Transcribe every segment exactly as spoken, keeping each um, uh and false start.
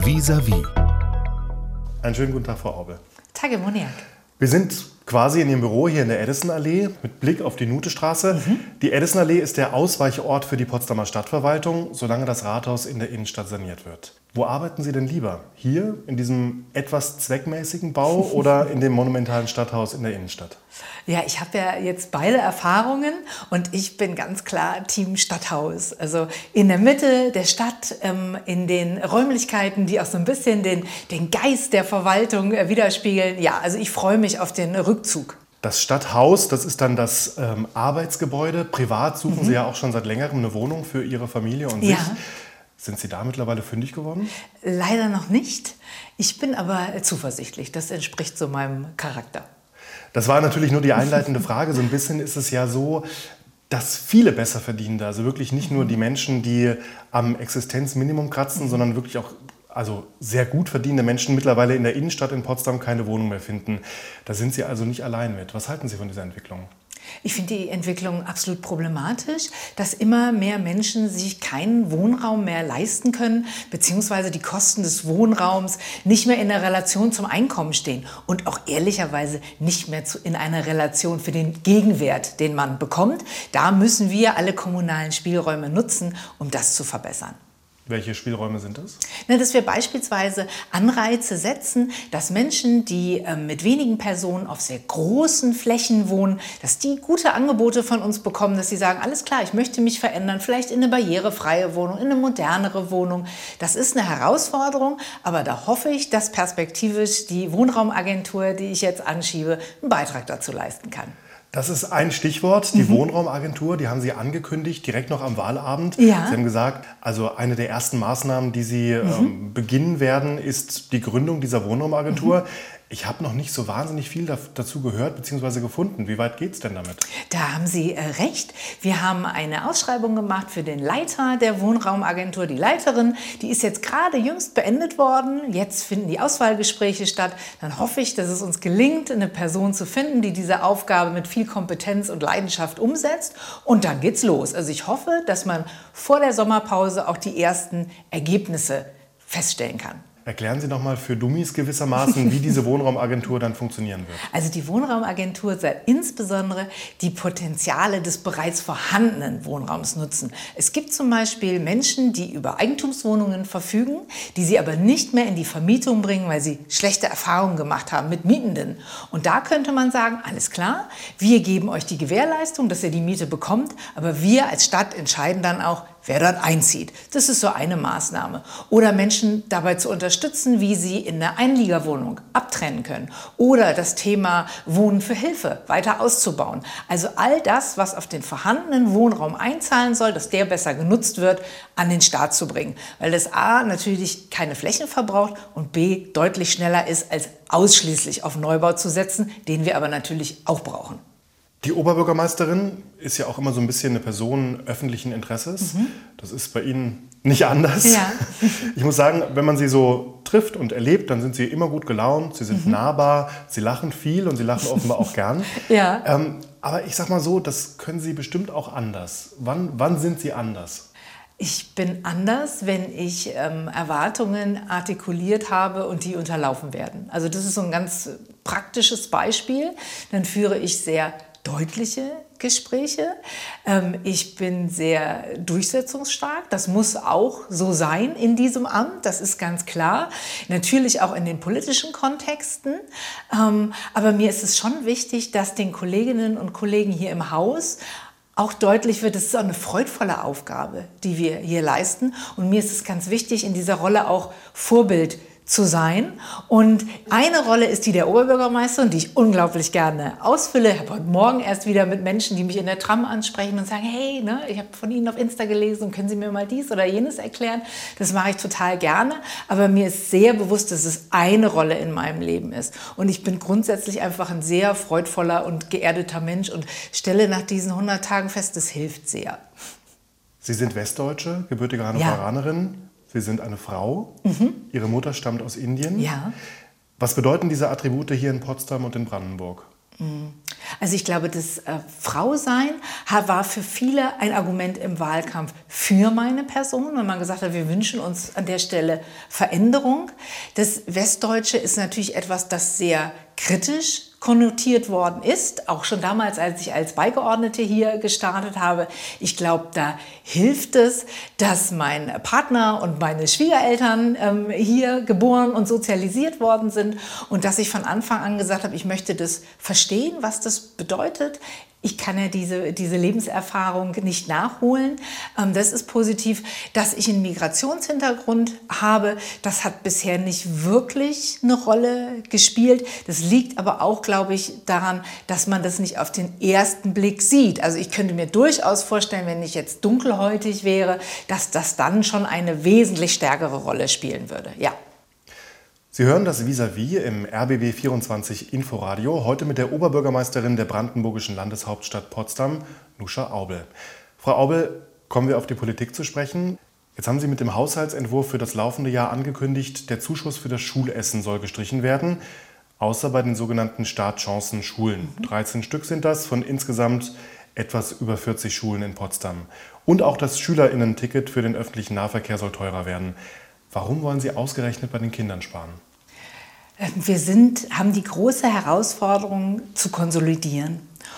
Vis-à-vis. Einen schönen guten Tag, Frau Aube. Tage Moniak. Wir sind quasi in Ihrem Büro hier in der Edison-Allee mit Blick auf die Nutestraße. Mhm. Die Edison-Allee ist der Ausweichort für die Potsdamer Stadtverwaltung, solange das Rathaus in der Innenstadt saniert wird. Wo arbeiten Sie denn lieber? Hier in diesem etwas zweckmäßigen Bau oder in dem monumentalen Stadthaus in der Innenstadt? Ja, ich habe ja jetzt beide Erfahrungen und ich bin ganz klar Team Stadthaus. Also in der Mitte der Stadt, ähm, in den Räumlichkeiten, die auch so ein bisschen den, den Geist der Verwaltung äh, widerspiegeln. Ja, also ich freue mich auf den Rückzug. Das Stadthaus, das ist dann das ähm, Arbeitsgebäude. Privat suchen mhm. Sie ja auch schon seit längerem eine Wohnung für Ihre Familie und ja. sich. Sind Sie da mittlerweile fündig geworden? Leider noch nicht. Ich bin aber zuversichtlich. Das entspricht so meinem Charakter. Das war natürlich nur die einleitende Frage. So ein bisschen ist es ja so, dass viele besser verdienen. Also wirklich nicht nur die Menschen, die am Existenzminimum kratzen, sondern wirklich auch also sehr gut verdienende Menschen mittlerweile in der Innenstadt in Potsdam keine Wohnung mehr finden. Da sind Sie also nicht allein mit. Was halten Sie von dieser Entwicklung? Ich finde die Entwicklung absolut problematisch, dass immer mehr Menschen sich keinen Wohnraum mehr leisten können, beziehungsweise die Kosten des Wohnraums nicht mehr in der Relation zum Einkommen stehen und auch ehrlicherweise nicht mehr zu, in einer Relation für den Gegenwert, den man bekommt. Da müssen wir alle kommunalen Spielräume nutzen, um das zu verbessern. Welche Spielräume sind das? Na, dass wir beispielsweise Anreize setzen, dass Menschen, die äh, mit wenigen Personen auf sehr großen Flächen wohnen, dass die gute Angebote von uns bekommen, dass sie sagen, alles klar, ich möchte mich verändern, vielleicht in eine barrierefreie Wohnung, in eine modernere Wohnung. Das ist eine Herausforderung, aber da hoffe ich, dass perspektivisch die Wohnraumagentur, die ich jetzt anschiebe, einen Beitrag dazu leisten kann. Das ist ein Stichwort, die mhm. Wohnraumagentur, die haben Sie angekündigt, direkt noch am Wahlabend. Ja. Sie haben gesagt, also eine der ersten Maßnahmen, die Sie mhm. ähm, beginnen werden, ist die Gründung dieser Wohnraumagentur. Mhm. Ich habe noch nicht so wahnsinnig viel dazu gehört bzw. gefunden. Wie weit geht es denn damit? Da haben Sie äh, recht. Wir haben eine Ausschreibung gemacht für den Leiter der Wohnraumagentur, die Leiterin. Die ist jetzt gerade jüngst beendet worden. Jetzt finden die Auswahlgespräche statt. Dann hoffe ich, dass es uns gelingt, eine Person zu finden, die diese Aufgabe mit viel Kompetenz und Leidenschaft umsetzt. Und dann geht's los. Also ich hoffe, dass man vor der Sommerpause auch die ersten Ergebnisse feststellen kann. Erklären Sie noch mal für Dummies gewissermaßen, wie diese Wohnraumagentur dann funktionieren wird. Also die Wohnraumagentur soll insbesondere die Potenziale des bereits vorhandenen Wohnraums nutzen. Es gibt zum Beispiel Menschen, die über Eigentumswohnungen verfügen, die sie aber nicht mehr in die Vermietung bringen, weil sie schlechte Erfahrungen gemacht haben mit Mietenden. Und da könnte man sagen, alles klar, wir geben euch die Gewährleistung, dass ihr die Miete bekommt, aber wir als Stadt entscheiden dann auch, wer dort einzieht. Das ist so eine Maßnahme. Oder Menschen dabei zu unterstützen, wie sie in der Einliegerwohnung abtrennen können. Oder das Thema Wohnen für Hilfe weiter auszubauen. Also all das, was auf den vorhandenen Wohnraum einzahlen soll, dass der besser genutzt wird, an den Start zu bringen. Weil das A natürlich keine Flächen verbraucht und B deutlich schneller ist, als ausschließlich auf Neubau zu setzen, den wir aber natürlich auch brauchen. Die Oberbürgermeisterin ist ja auch immer so ein bisschen eine Person öffentlichen Interesses. Mhm. Das ist bei Ihnen nicht anders. Ja. Ich muss sagen, wenn man sie so trifft und erlebt, dann sind sie immer gut gelaunt, sie sind mhm. nahbar, sie lachen viel und sie lachen offenbar auch gern. Ja. Ähm, aber ich sag mal so, das können Sie bestimmt auch anders. Wann, wann sind Sie anders? Ich bin anders, wenn ich ähm, Erwartungen artikuliert habe und die unterlaufen werden. Also das ist so ein ganz praktisches Beispiel. Dann führe ich sehr deutliche Gespräche. Ähm, ich bin sehr durchsetzungsstark. Das muss auch so sein in diesem Amt, das ist ganz klar. Natürlich auch in den politischen Kontexten. Ähm, aber mir ist es schon wichtig, dass den Kolleginnen und Kollegen hier im Haus auch deutlich wird, es ist auch eine freudvolle Aufgabe, die wir hier leisten. Und mir ist es ganz wichtig, in dieser Rolle auch Vorbild zu sein. Und eine Rolle ist die der Oberbürgermeisterin, die ich unglaublich gerne ausfülle. Ich habe heute Morgen erst wieder mit Menschen, die mich in der Tram ansprechen und sagen, hey, ne, ich habe von Ihnen auf Insta gelesen, können Sie mir mal dies oder jenes erklären? Das mache ich total gerne. Aber mir ist sehr bewusst, dass es eine Rolle in meinem Leben ist. Und ich bin grundsätzlich einfach ein sehr freudvoller und geerdeter Mensch und stelle nach diesen hundert Tagen fest, das hilft sehr. Sie sind Westdeutsche, gebürtige Hannoveranerin. Ja. Sie sind eine Frau, mhm. Ihre Mutter stammt aus Indien. Ja. Was bedeuten diese Attribute hier in Potsdam und in Brandenburg? Also ich glaube, das äh, Frausein war für viele ein Argument im Wahlkampf für meine Person, wenn man gesagt hat, wir wünschen uns an der Stelle Veränderung. Das Westdeutsche ist natürlich etwas, das sehr kritisch konnotiert worden ist, auch schon damals, als ich als Beigeordnete hier gestartet habe. Ich glaube, da hilft es, dass mein Partner und meine Schwiegereltern ähm, hier geboren und sozialisiert worden sind und dass ich von Anfang an gesagt habe, ich möchte das verstehen, was das bedeutet. Ich kann ja diese, diese Lebenserfahrung nicht nachholen. Ähm, das ist positiv. Dass ich einen Migrationshintergrund habe, das hat bisher nicht wirklich eine Rolle gespielt. Das liegt aber auch, glaube ich, daran, dass man das nicht auf den ersten Blick sieht. Also ich könnte mir durchaus vorstellen, wenn ich jetzt dunkelhäutig wäre, dass das dann schon eine wesentlich stärkere Rolle spielen würde. Ja. Sie hören das Vis-à-vis im R B B vierundzwanzig Inforadio, heute mit der Oberbürgermeisterin der brandenburgischen Landeshauptstadt Potsdam, Nuscha Aubel. Frau Aubel, kommen wir auf die Politik zu sprechen. Jetzt haben Sie mit dem Haushaltsentwurf für das laufende Jahr angekündigt, der Zuschuss für das Schulessen soll gestrichen werden, außer bei den sogenannten Startchancen-Schulen. dreizehn Stück sind das von insgesamt etwas über vierzig Schulen in Potsdam. Und auch das SchülerInnen-Ticket für den öffentlichen Nahverkehr soll teurer werden. Warum wollen Sie ausgerechnet bei den Kindern sparen? Wir sind, haben die große Herausforderung zu konsolidieren.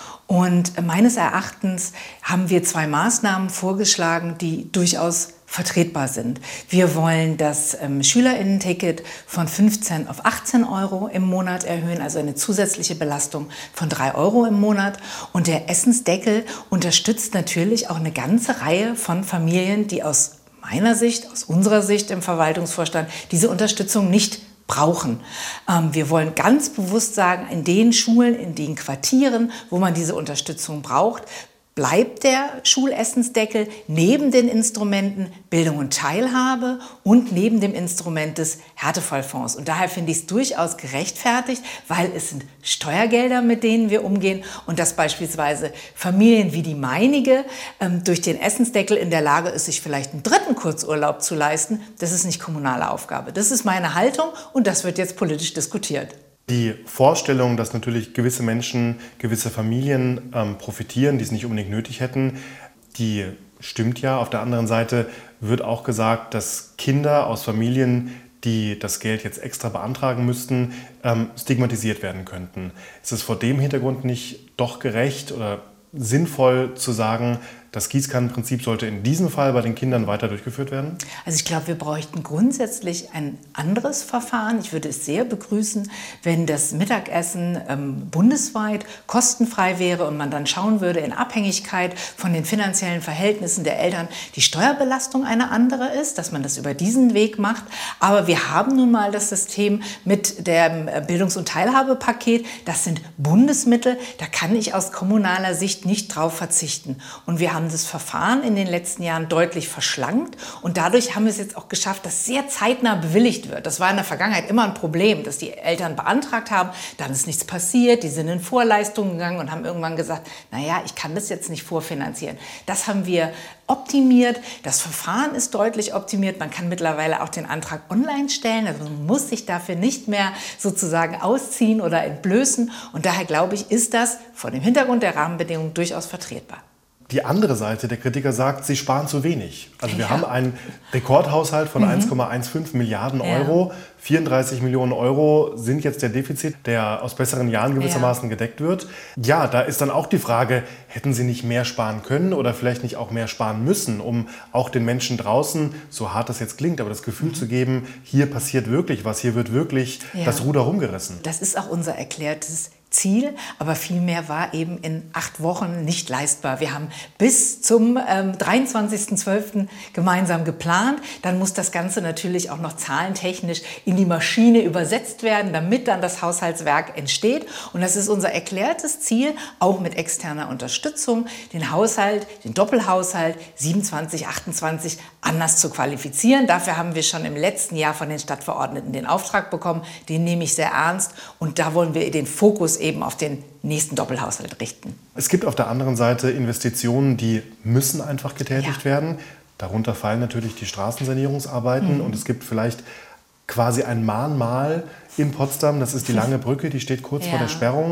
Und meines Erachtens haben wir zwei Maßnahmen vorgeschlagen, die durchaus vertretbar sind. Wir wollen das ähm, SchülerInnen-Ticket von fünfzehn auf achtzehn Euro im Monat erhöhen, also eine zusätzliche Belastung von drei Euro im Monat. Und der Essensdeckel unterstützt natürlich auch eine ganze Reihe von Familien, die aus meiner Sicht, aus unserer Sicht im Verwaltungsvorstand, diese Unterstützung nicht brauchen. Ähm, wir wollen ganz bewusst sagen, in den Schulen, in den Quartieren, wo man diese Unterstützung braucht, bleibt der Schulessensdeckel neben den Instrumenten Bildung und Teilhabe und neben dem Instrument des Härtefallfonds. Und daher finde ich es durchaus gerechtfertigt, weil es sind Steuergelder, mit denen wir umgehen und dass beispielsweise Familien wie die meinige ähm, durch den Essensdeckel in der Lage ist, sich vielleicht einen dritten Kurzurlaub zu leisten. Das ist nicht kommunale Aufgabe. Das ist meine Haltung und das wird jetzt politisch diskutiert. Die Vorstellung, dass natürlich gewisse Menschen, gewisse Familien ähm, profitieren, die es nicht unbedingt nötig hätten, die stimmt ja. Auf der anderen Seite wird auch gesagt, dass Kinder aus Familien, die das Geld jetzt extra beantragen müssten, ähm, stigmatisiert werden könnten. Ist es vor dem Hintergrund nicht doch gerecht oder sinnvoll zu sagen, das Gießkannenprinzip sollte in diesem Fall bei den Kindern weiter durchgeführt werden? Also ich glaube, wir bräuchten grundsätzlich ein anderes Verfahren. Ich würde es sehr begrüßen, wenn das Mittagessen ähm, bundesweit kostenfrei wäre und man dann schauen würde, in Abhängigkeit von den finanziellen Verhältnissen der Eltern die Steuerbelastung eine andere ist, dass man das über diesen Weg macht. Aber wir haben nun mal das System mit dem Bildungs- und Teilhabepaket. Das sind Bundesmittel. Da kann ich aus kommunaler Sicht nicht drauf verzichten. Und wir haben das Verfahren in den letzten Jahren deutlich verschlankt und dadurch haben wir es jetzt auch geschafft, dass sehr zeitnah bewilligt wird. Das war in der Vergangenheit immer ein Problem, dass die Eltern beantragt haben, dann ist nichts passiert, die sind in Vorleistungen gegangen und haben irgendwann gesagt, naja, ich kann das jetzt nicht vorfinanzieren. Das haben wir optimiert, das Verfahren ist deutlich optimiert, man kann mittlerweile auch den Antrag online stellen, also man muss sich dafür nicht mehr sozusagen ausziehen oder entblößen und daher glaube ich, ist das vor dem Hintergrund der Rahmenbedingungen durchaus vertretbar. Die andere Seite der Kritiker sagt, sie sparen zu wenig. Also wir Ja. haben einen Rekordhaushalt von Mhm. eins Komma fünfzehn Milliarden Ja. Euro. vierunddreißig Millionen Euro sind jetzt der Defizit, der aus besseren Jahren gewissermaßen Ja. gedeckt wird. Ja, da ist dann auch die Frage, hätten Sie nicht mehr sparen können oder vielleicht nicht auch mehr sparen müssen, um auch den Menschen draußen, so hart das jetzt klingt, aber das Gefühl mhm. zu geben, hier passiert wirklich was, hier wird wirklich Ja. das Ruder rumgerissen. Das ist auch unser erklärtes Ziel, aber viel mehr war eben in acht Wochen nicht leistbar. Wir haben bis zum ähm, dreiundzwanzigsten zwölften gemeinsam geplant. Dann muss das Ganze natürlich auch noch zahlentechnisch in die Maschine übersetzt werden, damit dann das Haushaltswerk entsteht. Und das ist unser erklärtes Ziel, auch mit externer Unterstützung, den Haushalt, den Doppelhaushalt siebenundzwanzig, achtundzwanzig anders zu qualifizieren. Dafür haben wir schon im letzten Jahr von den Stadtverordneten den Auftrag bekommen. Den nehme ich sehr ernst und da wollen wir den Fokus eben auf den nächsten Doppelhaushalt richten. Es gibt auf der anderen Seite Investitionen, die müssen einfach getätigt Ja. werden. Darunter fallen natürlich die Straßensanierungsarbeiten Mhm. und es gibt vielleicht quasi ein Mahnmal in Potsdam. Das ist die Lange Brücke, die steht kurz Ja. vor der Sperrung.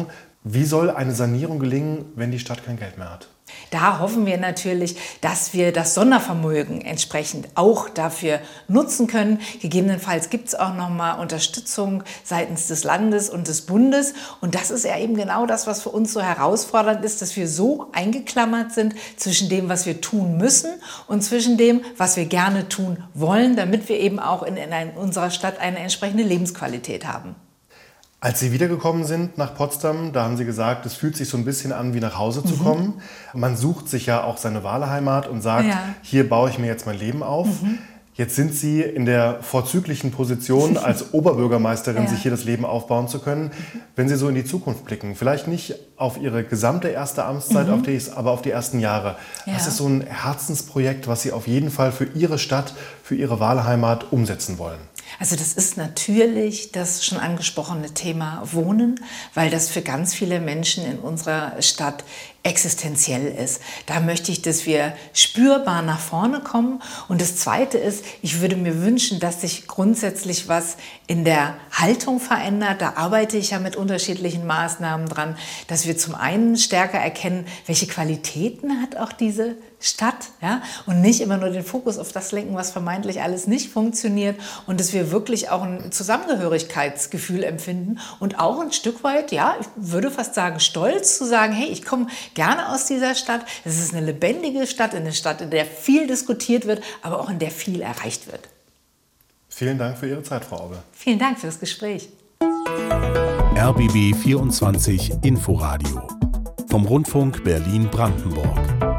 Wie soll eine Sanierung gelingen, wenn die Stadt kein Geld mehr hat? Da hoffen wir natürlich, dass wir das Sondervermögen entsprechend auch dafür nutzen können. Gegebenenfalls gibt es auch noch mal Unterstützung seitens des Landes und des Bundes. Und das ist ja eben genau das, was für uns so herausfordernd ist, dass wir so eingeklammert sind zwischen dem, was wir tun müssen und zwischen dem, was wir gerne tun wollen, damit wir eben auch in, in unserer Stadt eine entsprechende Lebensqualität haben. Als Sie wiedergekommen sind nach Potsdam, da haben Sie gesagt, es fühlt sich so ein bisschen an, wie nach Hause zu kommen. Man sucht sich ja auch seine Wahlheimat und sagt, ja. hier baue ich mir jetzt mein Leben auf. Mhm. Jetzt sind Sie in der vorzüglichen Position, als Oberbürgermeisterin ja. sich hier das Leben aufbauen zu können. Wenn Sie so in die Zukunft blicken, vielleicht nicht auf Ihre gesamte erste Amtszeit, mhm. auf die, aber auf die ersten Jahre. Ja. Was ist so ein Herzensprojekt, was Sie auf jeden Fall für Ihre Stadt, für Ihre Wahlheimat umsetzen wollen? Also das ist natürlich das schon angesprochene Thema Wohnen, weil das für ganz viele Menschen in unserer Stadt existenziell ist. Da möchte ich, dass wir spürbar nach vorne kommen. Und das Zweite ist, ich würde mir wünschen, dass sich grundsätzlich was in der Haltung verändert. Da arbeite ich ja mit unterschiedlichen Maßnahmen dran, dass wir zum einen stärker erkennen, welche Qualitäten hat auch diese Stadt, ja, und nicht immer nur den Fokus auf das lenken, was vermeintlich alles nicht funktioniert, und dass wir wirklich auch ein Zusammengehörigkeitsgefühl empfinden und auch ein Stück weit, ja, ich würde fast sagen, stolz zu sagen, hey, ich komme gerne aus dieser Stadt. Es ist eine lebendige Stadt, eine Stadt, in der viel diskutiert wird, aber auch in der viel erreicht wird. Vielen Dank für Ihre Zeit, Frau Aube. Vielen Dank für das Gespräch. R B B vierundzwanzig Inforadio vom Rundfunk Berlin-Brandenburg.